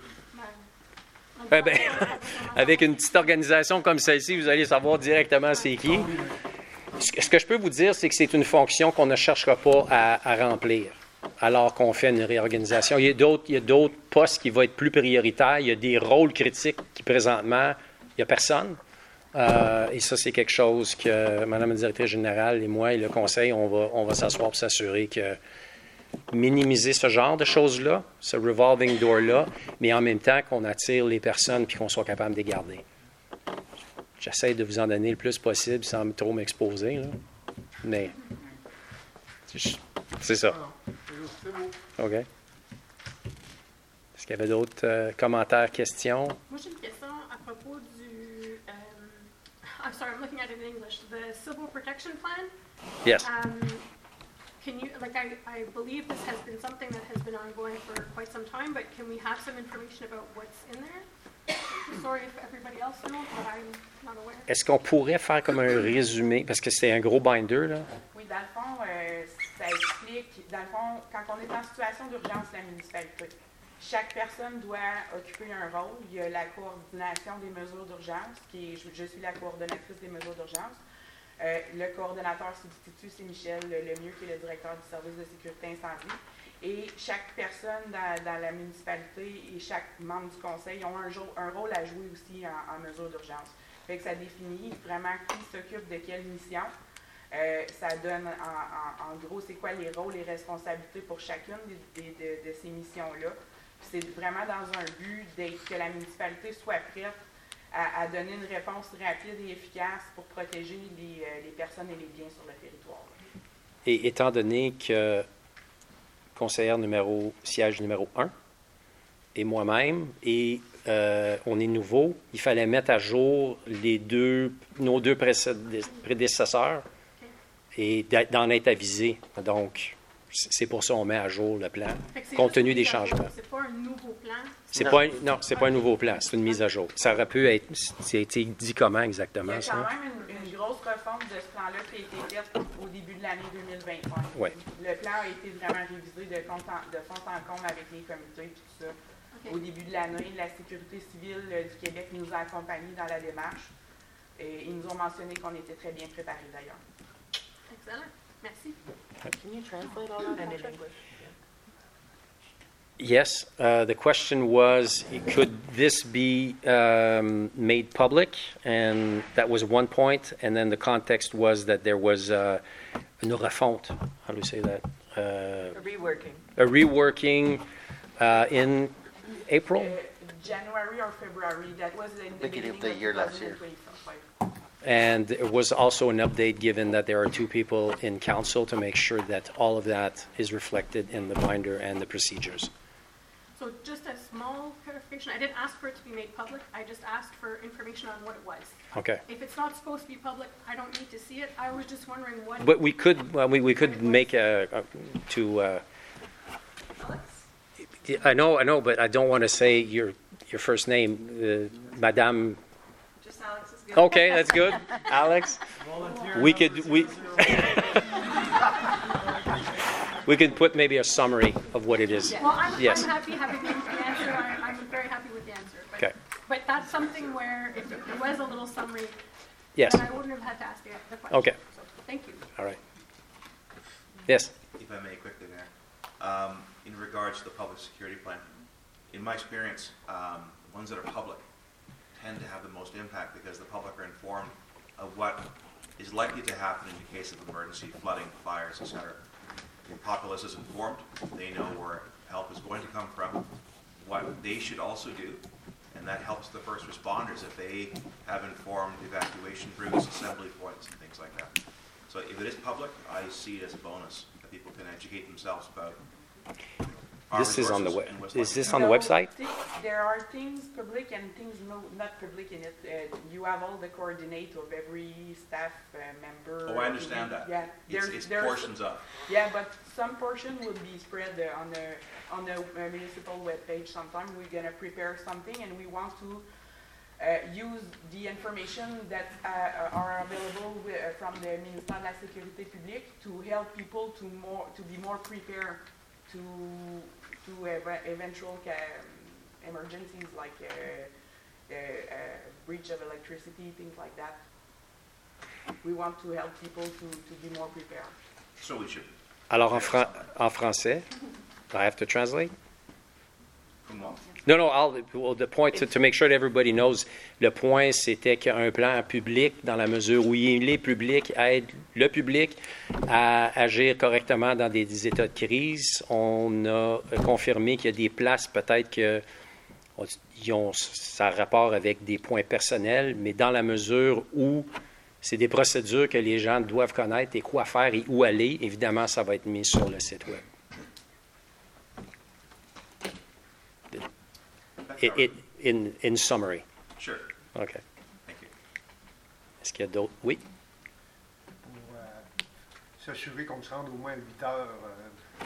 Eh ben, avec une petite organisation comme celle-ci, vous allez savoir directement c'est qui. Ce que- ce que je peux vous dire, c'est que c'est une fonction qu'on ne cherchera pas à, à remplir alors qu'on fait une réorganisation. Il y a d'autres, il y a d'autres postes qui vont être plus prioritaires. Il y a des rôles critiques qui, présentement, il n'y a personne. Euh, et ça, c'est quelque chose que Mme la directrice générale et moi et le conseil, on va, on va s'asseoir pour s'assurer que minimiser ce genre de choses-là, ce revolving door-là, mais en même temps qu'on attire les personnes puis qu'on soit capable de les garder. J'essaie de vous en donner le plus possible sans trop m'exposer, là. Mais c'est c'est ça. C'est beau. OK? Est-ce qu'il y avait d'autres euh, commentaires, questions? Moi, j'ai une question à propos du. Um, I'm sorry, I'm looking at it in English. The Civil Protection Plan. Yes. Um, can you, like, I, I believe this has been something that has been ongoing for quite some time, but can we have some information about what's in there? Sorry if everybody else knows, but I'm not aware. Est-ce qu'on pourrait faire comme un résumé, parce que c'est un gros binder, là? Oui, dans le fond, euh, ça explique, dans le fond, quand on est en situation d'urgence, la municipalité, chaque personne doit occuper un rôle. Il y a la coordination des mesures d'urgence, qui est, je, je suis la coordonnatrice des mesures d'urgence. Euh, le coordonnateur substitut, c'est Michel Lemieux, qui est le directeur du service de sécurité incendie. Et chaque personne dans, dans la municipalité et chaque membre du conseil ont un, jour, un rôle à jouer aussi en, en mesure d'urgence. Fait que ça définit vraiment qui s'occupe de quelle mission. Euh, ça donne, en, en, en gros, c'est quoi les rôles et responsabilités pour chacune des, des, de, de ces missions-là. Puis c'est vraiment dans un but d'être, que la municipalité soit prête à, à donner une réponse rapide et efficace pour protéger les, euh, les personnes et les biens sur le territoire. Et étant donné que conseillère numéro, siège numéro un, et moi-même, et euh, on est nouveau. Il fallait mettre à jour les deux, nos deux précéd- prédécesseurs et d'être- d'en être avisé. Donc, c'est pour ça qu'on met à jour le plan, Fait que c'est compte juste tenu une des mise à jour, changements. C'est pas un nouveau plan. C'est Non. pas un, non, c'est pas un nouveau plan, c'est une mise à jour. Ça aurait pu être, c'était dit comment Il y exactement a ça? quand même une, une grosse refonte de ce plan-là qui a été faite au début de l'année deux mille vingt-cinq. Ouais. Le plan a été vraiment révisé de, compte en- de fond en comble avec les comités et tout ça. Ok. Au début de l'année, la sécurité civile euh, du Québec nous a accompagnés dans la démarche. Et ils nous ont mentionné qu'on était très bien préparés d'ailleurs. Excellent. Merci. Can you translate all that? And in Patrick? English. Yes, uh, the question was, could this be um, made public? And that was one point. And then the context was that there was uh, une refonte. How do you say that? Uh, Reworking. a reworking uh, in April? Uh, January or February, that was in the Beginning beginning of the of year last year. twenty twenty-five. And there was also an update given that there are two people in council to make sure that all of that is reflected in the binder and the procedures. So just a small clarification, I didn't ask for it to be made public, I just asked for information on what it was. Okay. If it's not supposed to be public, I don't need to see it, I was just wondering what. But we could, well, we, we could make a, a to, uh, I know, I know, but I don't want to say your, your first name, uh, Madame. Just Alex is good. Okay, that's good. Alex? Volunteer We number could, we, zero zero we could put maybe a summary of what it is. Well, I'm, Yes. I'm happy having the answer, I, I'm very happy with the answer. but- Okay. But that's something where if there was a little summary, Yes, then I wouldn't have had to ask the the question. Okay. So, thank you. all right. Yes, If I may quickly, Mayor, um, in regards to the public security plan, in my experience, um, the ones that are public tend to have the most impact because the public are informed of what is likely to happen in the case of emergency, flooding, fires, et cetera. The populace is informed, they know where help is going to come from, what they should also do, and that helps the first responders if they have informed evacuation routes, assembly points, and things like that. So if it is public, I see it as a bonus that people can educate themselves about our this is on the resources web. and what's Is likely this to on the No, website? thi- There are things public and things no, not public in it. Uh, you have all the coordinate of every staff uh, member. Oh, I understand that. Yeah, It's, there's, it's there's, portions of. yeah, but some portion will be spread uh, on the on the uh, municipal webpage. Sometime we're gonna prepare something, and we want to uh, use the information that uh, are available wi- uh, from the Ministère de la Sécurité Publique to help people to more to be more prepared to to ev- eventual um, emergencies like uh, uh, uh, breach of electricity, things like that. We want to help people to, to be more prepared. So we should. Alors en, fran- en français, I have to translate? From what? No, no, I'll, well, the point, to, to make sure that everybody knows, le point, c'était qu'un plan public, dans la mesure où il est public, aide le public à agir correctement dans des, des états de crise. On a confirmé qu'il y a des places, peut-être que on- ils ont, ça a rapport avec des points personnels, mais dans la mesure où c'est des procédures que les gens doivent connaître et quoi faire et où aller, évidemment, ça va être mis sur le site web. It, it, in, in summary. Sure, OK. thank you. Est-ce qu'il y a d'autres? Oui? Pour euh, s'assurer qu'on se rende au moins à huit heures. euh,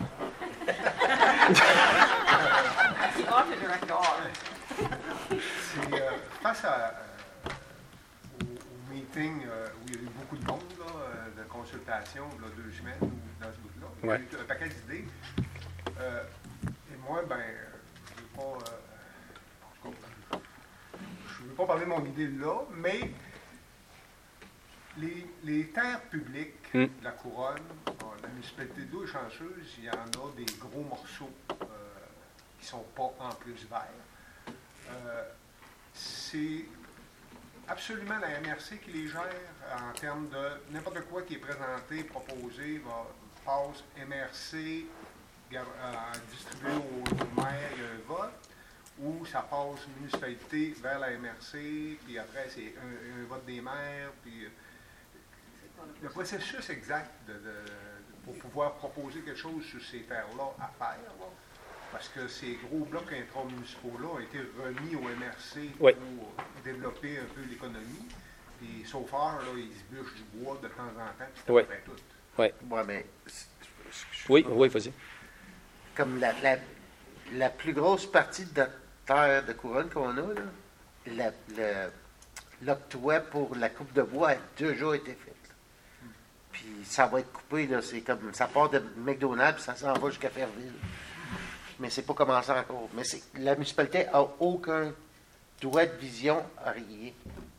You ought to direct all. C'est euh, face à, euh, au, au meeting euh, où il y a eu beaucoup de monde, là, euh, de consultation, là, deux semaines, ou dans ce bout-là. Il y a Ouais. eu un paquet d'idées. Euh, et moi, ben, euh, je ne veux pas. euh, en tout cas, je ne veux pas parler de mon idée là, mais les, les terres publiques Mm. de la couronne, bon, la municipalité d'eau est chanceuse, il y en a des gros morceaux euh, qui ne sont pas en plus verts. Euh, c'est absolument la M R C qui les gère en termes de n'importe quoi qui est présenté, proposé, va, passe M R C, gar- euh, distribué au, au maire, il y a un vote, ou ça passe municipalité vers la M R C, puis après c'est un, un vote des maires, puis euh, le processus exact de, de- pour pouvoir proposer quelque chose sur ces terres-là à faire, là, ben, parce que ces gros blocs intramunicipaux-là ont été remis au M R C Oui. pour développer un peu l'économie. Puis, so far, là, ils se bûchent du bois de temps en temps, puis c'est Oui. à peu près tout. Oui, Ouais, mais. oui, oui, vas-y. Comme la, la, la plus grosse partie de notre terre de couronne qu'on a, là, la, le- l'octroi pour la coupe de bois a déjà été fait. là. Puis ça va être coupé, là, c'est comme ça part de McDonald's, puis ça s'en va jusqu'à Fairville. Mais c'est pas commencé encore. Mais c'est, la municipalité a aucun droit de vision à rien.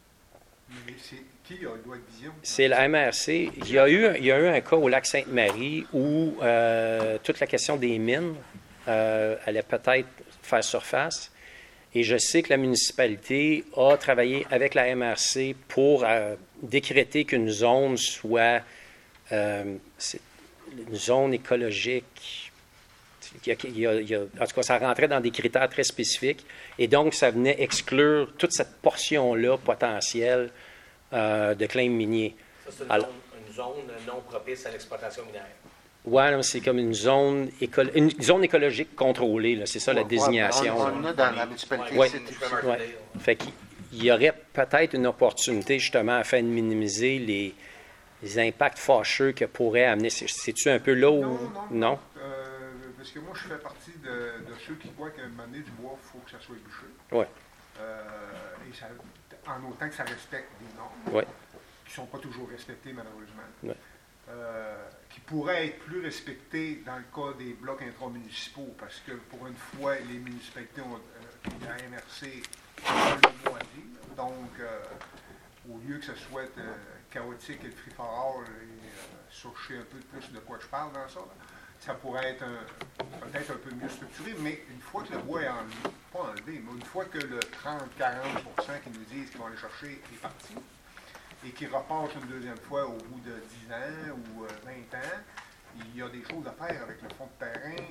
Mais c'est qui a le droit de vision? C'est la M R C. Il y a eu, il y a eu un cas au lac Sainte-Marie où euh, toute la question des mines euh, allait peut-être faire surface. Et je sais que la municipalité a travaillé avec la M R C pour euh, décréter qu'une zone soit euh, c'est une zone écologique. Il y a- il y a- il y a- en tout cas, ça rentrait dans des critères très spécifiques. Et donc, ça venait exclure toute cette portion-là potentielle euh, de claim minier. Ça, c'est une, Alors- zone, une zone non propice à l'exploitation minière. Ouais, non, c'est comme une zone, éco- une zone écologique contrôlée, là, c'est ça la Ouais, désignation. On, là. on en a dans la municipalité. Ouais. c'est- Je fais c'est- Martindale. Ouais. Fait qu'il il y aurait peut-être une opportunité justement afin de minimiser les, les impacts fâcheux que pourrait amener. C'est- C'est-tu un peu là où. Non, non, Non? Euh, parce que moi, je fais partie de, de ceux qui croient qu'à un moment donné, du bois, il faut que ça soit bûché. Ouais. Euh, et ça, en autant que ça respecte des normes, Ouais. qui ne sont pas toujours respectées, malheureusement. Ouais. Euh, qui pourraient être plus respectées dans le cas des blocs intramunicipaux, parce que pour une fois, les municipalités ont, euh, la M R C a le mot à dire. Donc, euh, au lieu que ce soit euh, chaotique et le free for all, et euh, ça, je sais un peu plus de quoi je parle dans ça, là, ça pourrait être un- peut-être un peu mieux structuré, mais une fois que le bois est enlevé, pas enlevé, mais une fois que le trente à quarante pour cent qu'ils nous disent qu'ils vont aller chercher est parti, et qui repasse une deuxième fois au bout de dix ans ou euh, vingt ans, il y a des choses à faire avec le fond de terrain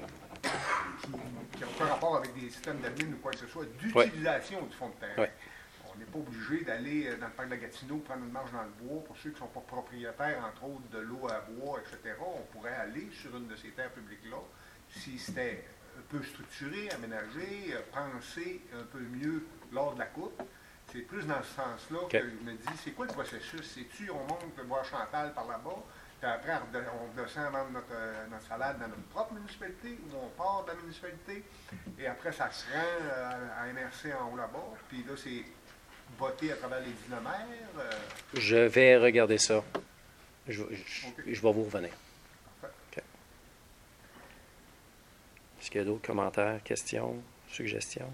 qui n'ont pas rapport avec des systèmes de mine ou quoi que ce soit, d'utilisation du fond de terrain. Ouais. On n'est pas obligé d'aller euh, dans le parc de la Gatineau prendre une marche dans le bois. Pour ceux qui ne sont pas propriétaires, entre autres, de l'eau à bois, et cetera, on pourrait aller sur une de ces terres publiques-là si c'était un peu structuré, aménagé, euh, pensé un peu mieux lors de la coupe. C'est plus dans ce sens-là Okay. que je me dis, c'est quoi le processus? C'est-tu, on monte le bois Chantal par là-bas, puis après, on redescend- on descend vendre notre, euh, notre salade dans notre propre municipalité, ou on part de la municipalité, et après, ça se rend euh, à M R C en haut là-bas, puis là, c'est voté à travers les dynamères. euh, Je vais regarder ça. Je, je- Ok. je vais vous revenir. Parfait. OK. Est-ce qu'il y a d'autres commentaires, questions, suggestions?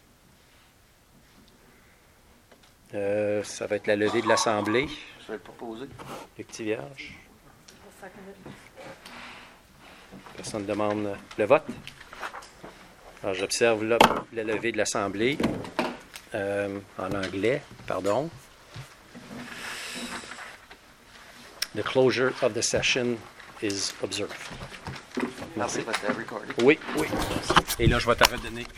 Euh, ça va être la levée de l'Assemblée. Je vais le proposer. Le petit vierge. I'll second it. Personne ne demande le vote. Alors, j'observe là la levée de l'Assemblée euh, en anglais, pardon. The closure of the session is observed. Merci. Merci. Votre recording. Oui, oui. Et là, je vais te redonner